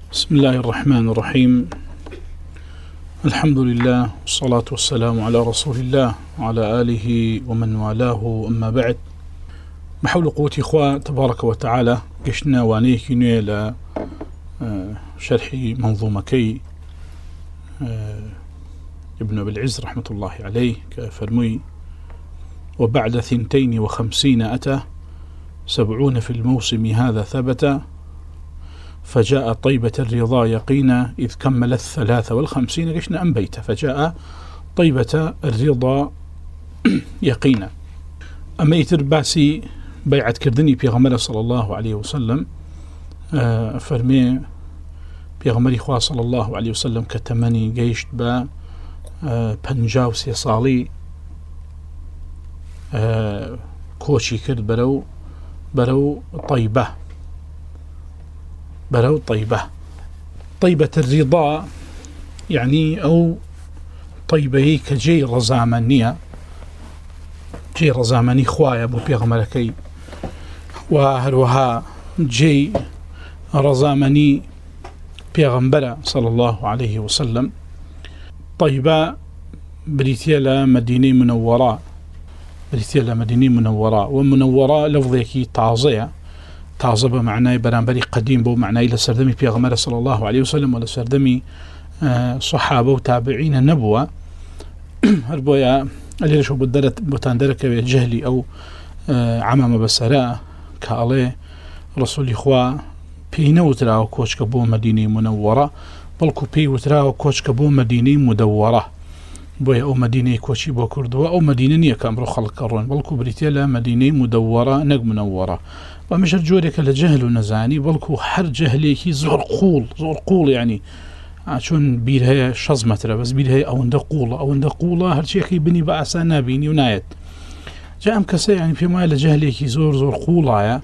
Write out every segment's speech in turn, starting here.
بسم الله الرحمن الرحيم. الحمد لله والصلاة والسلام على رسول الله وعلى آله ومن والاه. أما بعد، بحول قوة إخوة تبارك وتعالى قشنا وانيك نيلا شرح منظومكي ابن أبي العز رحمة الله عليه كفرمي: وبعد 52 أتى 70 في الموسم هذا ثبت، فجاء طيبة الرضا يقينا إذ كمل 53 قشنا أنبيت. فجاء طيبة الرضا يقينا. أما يتر باسي بيعت كردني بيغمر صلى الله عليه وسلم فرمي بيغمري خواه صلى الله عليه وسلم كتمني قيشت با 53 صالي كوشي كرد برو طيبة طيبة الرضا يعني أو طيبة كجي رزامانية، جي رزاماني خوايا بو بيغمركي، وهروها جي رزاماني بيغمبرة صلى الله عليه وسلم. طيبة بريتيلا مدينة منورة، ومنورة لفظيكي تعظة بمعنى برانبري قديم بو معنى إلى سردمي بيغمبرة صلى الله عليه وسلم ولا سردمي صحابة وتابعين النبوة. هربويا اللي شو بتاندرك جهلي أو عمام بسراء كالي رسول إخوة بينا وتراو كوش كبو مدينة منورة، بلكو بي وتراو كوش كبو مدينة مدورة، بويا أو مدينة كوشي بو كردوة أو مدينة نية كامرو خلق كرون، بلكو بريتيلا مدينة مدورة نق منورة. ومش الجورك لجهل ونزاني، بلكو حر جهليكي زور قول يعني عشان بيرها شزمترا بس بيرها أو ندقولة هالشيء بني بأسانا بيني ونايت جاء مكسي يعني في مال جهليكي زور قولة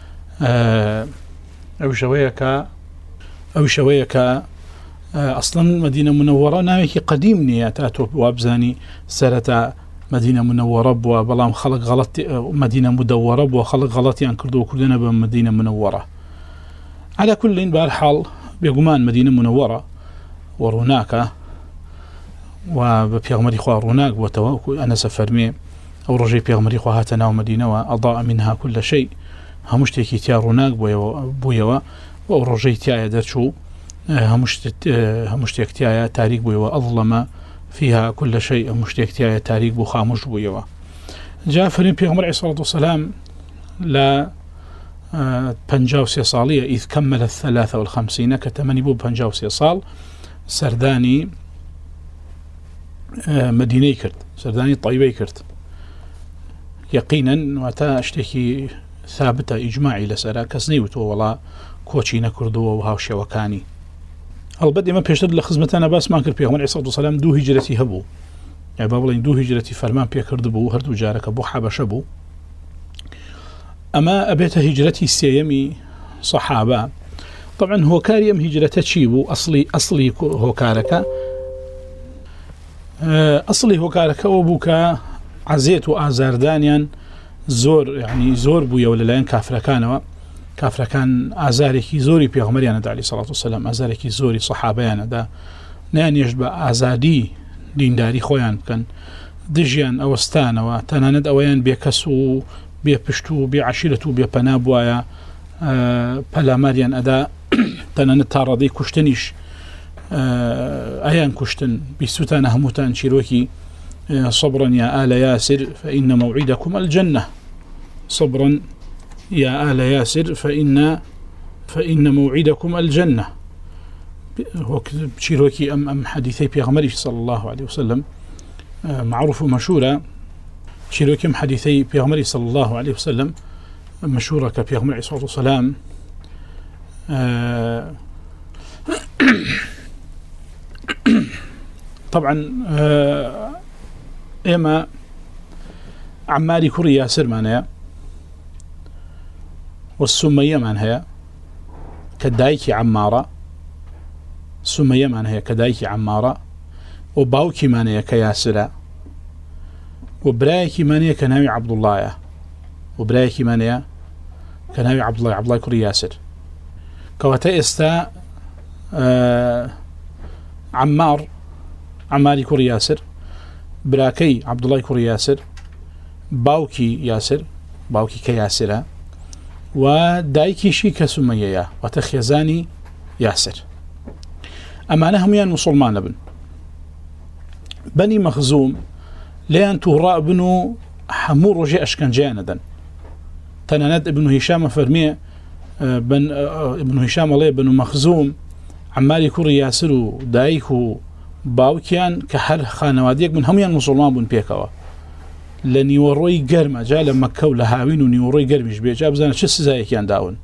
أو شوية أصلا مدينة منورة ناويكي قديم نياتاتو وابزاني سرتا مدينة منورة بوا بلام خلق غلط مدينة مدورة بوا خلق غلط يعني كردو كلنا بمدينة منورة. على كل بارحال بيقومان مدينة منورة وروناك وبيغمري خواه روناك وتواكو أنا سفرمي أو رجي بيغمري خواه هاتنا ومدينة وأضاء منها كل شيء همشتكي تيا روناك بويوا ورجي تيا درشو همشتك تيا تاريك بويوا أظلم فيها كل شيء همشتك تيا تاريك بو خاموش بويوا. جاء فرمي بيغمري عليه الصلاة والسلام لا 53 صالية إذ كمل 53 كتمني بو 53 صال سرداني مدينة كرت، سرداني طيبة كرت يقينا، وتا اشتكي ثابتة إجماعي لسرا كسنيوتو ولا كوتشينا كردوة وهاوشي وكاني. البدء ما بيشتد لخزمتنا بس ما كرت بيغمر عليه الصلاة والسلام دو هجرتي هبو، يعني بابلين دو هجرتي فرمان بيكرد بو هردو جارك بو حبش بو. أما أبيت هجرتي السيامي صحابة طبعا هو كاريم هجرته تشيبو أصلي هو كاركا أصلي هو كاركا وبوكا عزيت وآزاردانيا زور يعني زور بويا ولا لين كافر كان آزاركي زوري بيغمريانا دا عليه الصلاة والسلام آزاركي زوري صحابيانا دا نيان يجبع آزادي دين داري خويان كان دجيان أوستان وتناند أويان بيكسو بيبشتو بيعشيرتو بيبنابوايا بلاماريان أدا تناند تاردي كشتنيش أيان كشتن بيستان هموتان شيروكي صبرا يا آل ياسر فإن موعدكم الجنة، صبرا يا آل ياسر فإن موعدكم الجنة. هو شيروكي أم حديثي بيغمري صلى الله عليه وسلم معروف ومشهورة. شيروكي حديثي بيغمري صلى الله عليه وسلم مشهورة كبيغمري عليه الصلاة والسلام طبعا إما عماري كوري ياسر معناها والسمية معناها كدايكي عمارة، سمية معناها كدايكي عمارة، وباوكي معناها كياسرة، وبرايكي معناها كناوي عبد الله، وبرايكي معناها كناوي عبد الله كوري ياسر. كواتا استا عماری کوڕی یاسر، براکەی عەبدوڵای کوڕی یاسر، باوکی یاسر، باوکی کە یاسرە، و دایکیشی کە سومەیەیە، واتە خێزانی یاسر. ئەمانە هەمویان موسڵمانە بن. بەنی مەخزوم لێیان تووڕا بن و هەموو ڕۆژێ ئەشکەنجەیان ئەدەن. تەنانەت ئیبن هیشامە فەرمیێ، ابن هیشام ئەڵێ بنو مەخزوم عەماری کوڕی یاسر و دایک و باوکیان کە هەر خانەوادەیەک بن هەمویان موسڵمان بوون پێکەوە لە نیوەڕۆی گەرمە، جا لە مەککە و لە هاوین و نیوەڕۆی گەرمیش بێ، جا بزانە چه سزایەکیان داون.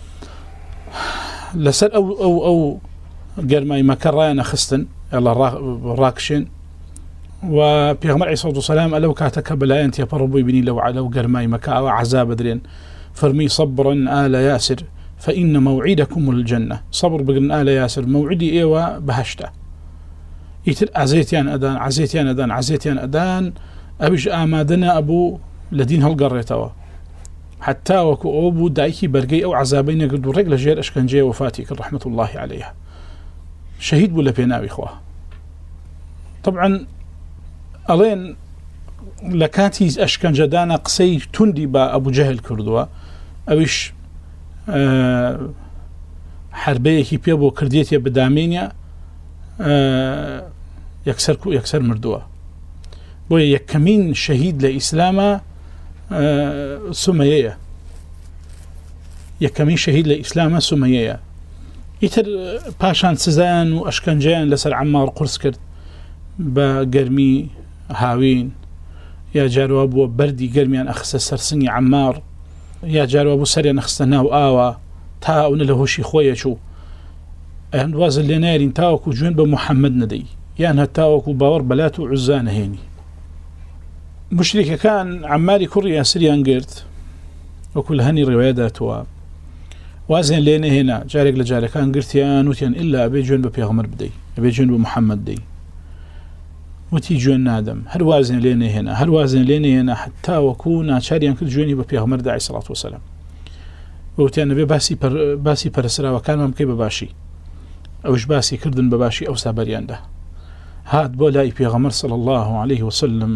لەسەر ئەو گەرمای مەکە ڕایانە خستن ڕاکشێن و پێغەمبەر عەلەیهی سەڵاتو وسەلام ئەلەو کاتەکە بەلایەن تێپەڕ بووی بینی لەو گەرمای مەکە ئەوە عەزاب بدرێن، فەرمی صبرا آل ياسر فإن موعدكم الجنة، صبر بگرن آل ياسر، موعدی ئێوە بەهەشتە. ئیتر عەزێتیان ئەدان ئەویش ئامادەنە ئەبوو لە دین هەڵگەڕێتەوە، حتا وەکو ئەو بوو دایکی بەرگەی ئەو عەزابەی نەگرت و ڕێک لە ژێر ئەشکەنجەیە وفاتی کرد ڕەحمەت الله عەلەیها، شەهید بوو لە پێناوی خوا. طبعا ئەڵێن لە کاتی ئەشکەنجەدانە قسەی توندی بە ئەبوو جەهل کردووە، ئەویش حربەیەکی پێ بۆ کردێتە بدامێنە، یەکسەر مردووە. بۆیە یەکەمین شەهید لە ئیسلامە سومەیەیە، یەکەمین شەهید لە ئیسلامە سومەیەیە. ئیتر پاشان سزایان و ئەشکەنجەیان لەسەر عەمار قورس کرد بە گەرمی هاوین، یا جاروا بووە بەردی گەرمیان ئەخستە سەرسنگی عەمار، یا جاروا بوو سەریان ئەخستە ناو ئاوە تا ئەوە لە هۆشی خۆیە چوو، ئەیان دوازە لێ نارین تاوەکو جوێن بە موحەممەد نەدەی، یان هەتاوەکو باوەڕ بەلات و عوزا نەهێنی. مشریکەکان عەماری کوڕی یاسریان گرت، وەکو لە هەنی ڕێوایەداتەوە، وازیان لێ نەهێنا، جارێک لە جارەکان گرتیان وتیان ئللا ئەبێ جوێن بە پێغەمبەر بدەی، ئەبێ جوێن بە موحەممەد دەی، وتی جوێن نادەم، هەر وازیان لێ نەهێنا حتا وەکو ناچاریان کرد جوێنی بە پێغەمبەر عەلەیهی سەڵاتو وسەلام، وتیان ئەبێ باسی پەرستراوەکانمان بکەی بە باشی، ئەوش باسی کردن بە باشی ئەو سابەریاندا. هات بۆ لای پێغەمبەر صلی الله عليه وسلم،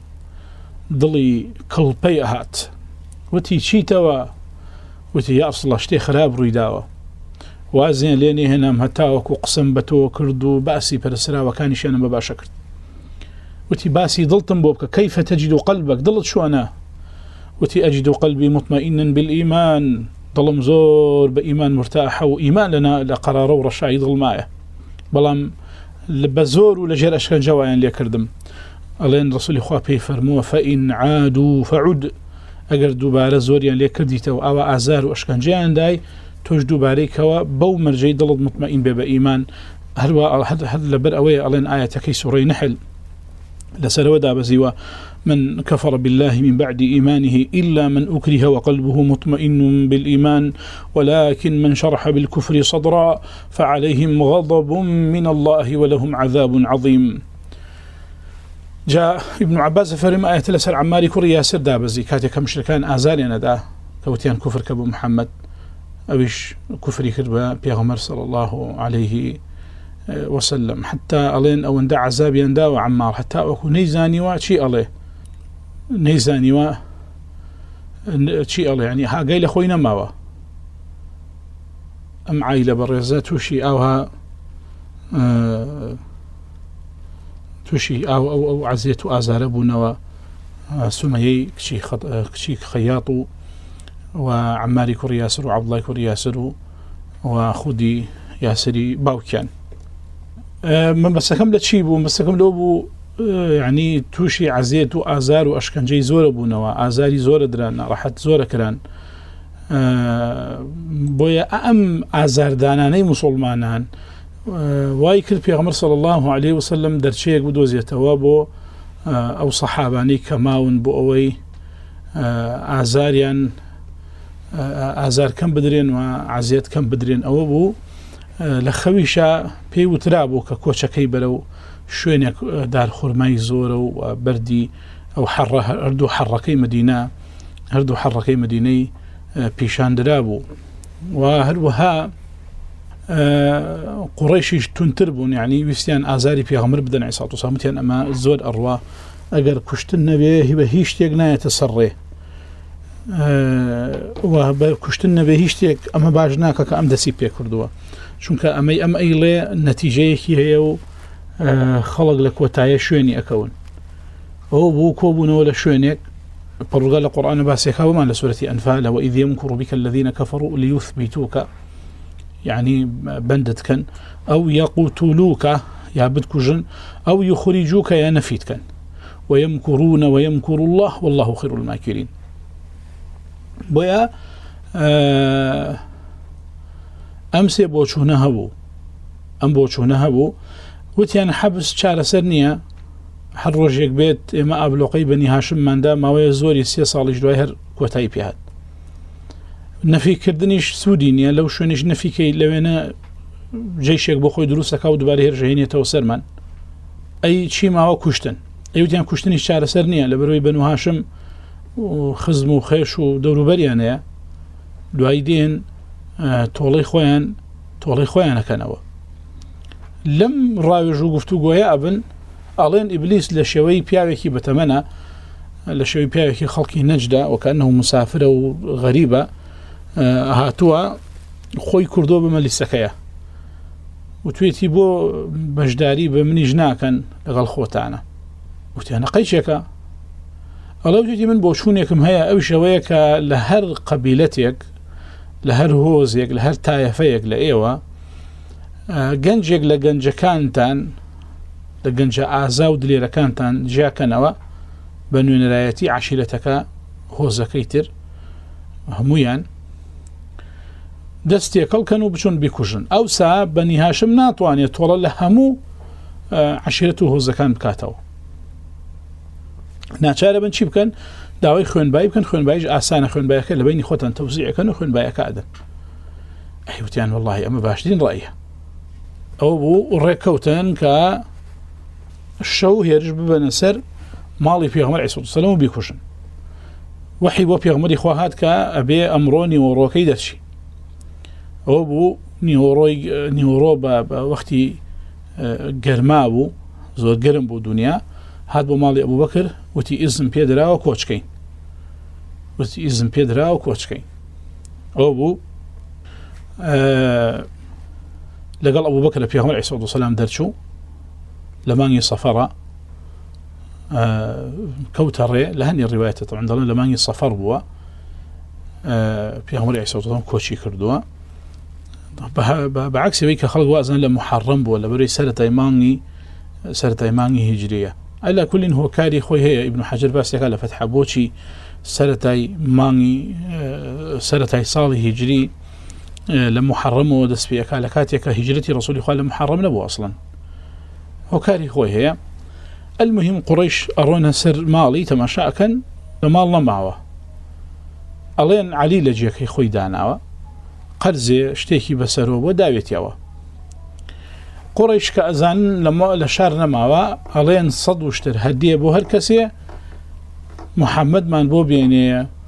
دڵی کڵپەی ئەهات، وتی چیتەوە؟ وتی یا ڕەسوڵ ئەڵڵا شتێ خراپ ڕووی داوە، وازیان لێ نەهێنام هەتا وەکو قسم بە تۆ کرد و باسی پەرستراوەکانیشیانم بە باشە کرد. وتی باسی دڵتم بۆ بکە، کەیفە تەجید قەلبەک، دڵت چۆنە؟ وتی ئەجید قەلبی مطمئنا بالئیمان، دڵم زۆر بە ئیمان مرتاحە و ئیمان لە قەرارە و ڕەشایی دڵمایە، بەڵام بە زۆر و لە ژێر ئەشکەنجەوایان لێ کردم. ئەڵێن ڕەسوولی خوا پێی فەرمووە فەئین عادوا فەعود، ئەگەر دووبارە زۆریان لێ کردیتەوە ئەوە ئازار و ئەشکەنجەیان دای، تۆش دووبارەیکەوە بەو مەرجەی دڵت مطمئین بێ بە ئیمان. هەر لەبەر ئەوەیە ئەڵێن ئایەتەکەی سوورەی نەحل لەسەرەوە دابەزیوە، من كفر بالله من بعد إيمانه إلا من أكره وقلبه مطمئن بالإيمان ولكن من شرح بالكفر صدرا فعليهم غضب من الله ولهم عذاب عظيم. جاء ابن عباس فرمى آية لسر عماري كوري ياسر دابزي كاتك مشركان آزارينا دا كوتيان كفر كبو محمد أويش كفري كربا بيغمر صلى الله عليه وسلم، حتى ألين أو اندع عذابي اندا وعمار حتى أكو نيزاني وشي أليه نيزاني و شي أليه، يعني ها قايل أخوينا ماوا أم عايلة برزات وشي أوها توشي أو عزيت وآزار أبونا وسميي كشي خياطو وعماري كوري ياسر وعبد الله كوري ياسر وخودي ياسري باوكيان. من بسكم لتشي بو بسكم لو بو يعني توشي عزيت وآزار وأشكنجي زور أبونا وآزاري زور دران راحت زور كران بويا أم آزار داناني مسلمانان وای کرد پێغەمبەر صلی الله عليه وسلم دەرچەیەک بدۆزێتەوە بۆ ئەو سەحابانەی کە ماون بۆ ئەوەی ئازار کەم بدرێن و عەزیەت کەم بدرێن. ئەوە بوو لە خەویشە پێی وترا بوو کە کۆچەکەی بەرەو شوێنێک دارخورمای زۆرە و بەردی ئەو هەردوو حەڕەکەی مەدینەی پیشاندرا بوو و هەروەها قڕیشیش تونتر بوون، یعنی ویستیان ئازاری پێغەمبەر بدەن عیسی سامتیان ئەمە زۆر ئەڕوا ئەگەر کوشتن نەبێ بە هیچ شتێک نایەتە سەرڕێ و بە کوشتن نەبێ هیچ شتێک ئەمە باش ناکە کە ئەم دەسی پێ کردووە، چونکە ئەمەی ئەم ئەیڵێ نەتیجەیەکی هەیە و خەڵک لە کۆتایە شوێنی ئەکەون. ئەوە بوو کۆبوونەوە لە شوێنێک پەڕوگا لە قورئان باسێکاوەمان لە سورەتی ئەنفال وإذ يمكر بك الذين كفروا ليثبتوك، يعني بندت كان أو يقتلوك يا بدكجن أو يخرجوك يا نفيت كان ويمكرون ويمكر الله والله خير الماكرين. بويا أمسي بوشونها بو أم بوشونها بو وتيان حبس شارة سرنية هر ڕۆژێک بێت ئێمە ئابلۆقەی بەنی هاشم ماندا ماوەیە زۆری 3 ساڵیش دوای هەر کۆتایی پێهات. نەفیکردنیش سوودی نییە، لەو شوێنش نەفیکەی لەوێنە جێشێک بۆ خۆی دروستەکە و دوبارە هێرشهێنێتەوە سەرمان. ئەی چی ماوە کوشتن، ئەیوتیان کوشتنیش چارەسەر نییە لە بەرەوەی بەنو هاشم خزم و خێش و دەوروبەریانەیە، دوای دێن تۆڵەی خۆیانەکەنەوە. لەم ڕاوێژ و گفتوگۆیە ئەبن ئەڵێن ئیبلیس لە شێوەی پیاوێکی بەتەمەنە، لە شێوەی پیاوێکی خەڵکی نەجدا وەکەنەه مسافرە و غەریبە هاتووە خۆی کردۆ بە مەلیسەکەیە و توێتی بۆ بەشداری بە منیش ناکەن لەگەڵ خۆتانە. وتیانە قەیچێکە؟ ئەڵێ وتێتی من بۆ چوونێکم هەیە، ئەو شەوەیە کە لە هەر قەبیلەتێک لە هەر هۆزێک لە هەر تایەفەیەک لە ئێوە گەنجێک لە گەنجەکانتان لە گەنجە ئازا و دلێرەکانتان جیاکەنەوە بە نوێنەرایەتی عەشیرەتەکە هۆزەکەی تر هەمویان دەستێکەڵکەن و بچون بیکوژن. ئەوسا بەنی هاشم ناتوانێت تۆڵە لە هەموو عەشیرەت و هۆزەکان بکاتەوە. ناچارە بن چی بکەن؟ داوای خوێنبایی بکەن. خوێنباییش ئاسانە، خوێنبایەکە لە بینی خۆتان تەوزیعەکەن و خوێنبایەکە ئەدەن. ئەیوتیان وەڵڵاهی ئەمە باشترین ڕایە. ئەو بوو ڕێککەوتن کە شەو هێرش ببەنە سەر ماڵی پێغەمبەر عەلەیهی سەلام و بیکوژن. وحی بۆ پێغەمبەری خوا هات کە ئەبێ ئەمڕۆ نیوەڕۆکەی دەرچی. ئەوە بوو نیوەڕۆ بە وەختی گەرما بوو، زۆر گەرم بوو دنیا، هات بۆ ماڵی ئەبوبەکر وتی ئیزم پێدراوە کۆچکەین، وتی ئیزم پێدراوە کۆچکەین. ئەوە بوو لەگەڵ ئەبوبەکر لە پێغەمبەر عەلەیهی سەلام دەرچوو لە مانگی سەفەرە کەوتە ڕێ. لە هەنی ڕیوایەتە تەبعاً دەڵێن لە مانگی سەفەر بووە، پێغەمبەری عەلەیهی سەلام کۆچی کردووە، بەعەکسەوەی کە خەڵک وازان لە محەڕەم بووە، لە بەرەوەی سەرەتای مانگی هیجریە. ئەلا کولین هۆکاری خۆی هەیە. ئیبن حەجەر باسیەکە لە فەتحە بۆچی سەرەتای ساڵی هیجری لە محەڕەمەوە دەست پێەکە لە کاتێکە هیجرەتی ڕەسوولی خوا لە محەڕەم نەبوو ئەسڵەن، هۆکاری خۆی هەیە. المهم قڕیش ئەڕۆنە سەر ماڵی تەماشاکەن، لە ماڵ نەماوە. ئەڵێن عەلی لە جێکەی خۆی داناوە، قەرزێ شتێکی بەسەرەوە بۆ داوێتیەوە. قڕیش کە ئەزانن لە شار نەماوە، ئەڵێن 100 وشتر هەدیە بۆ هەر کەسێ محەممەدمان بۆ بێنێ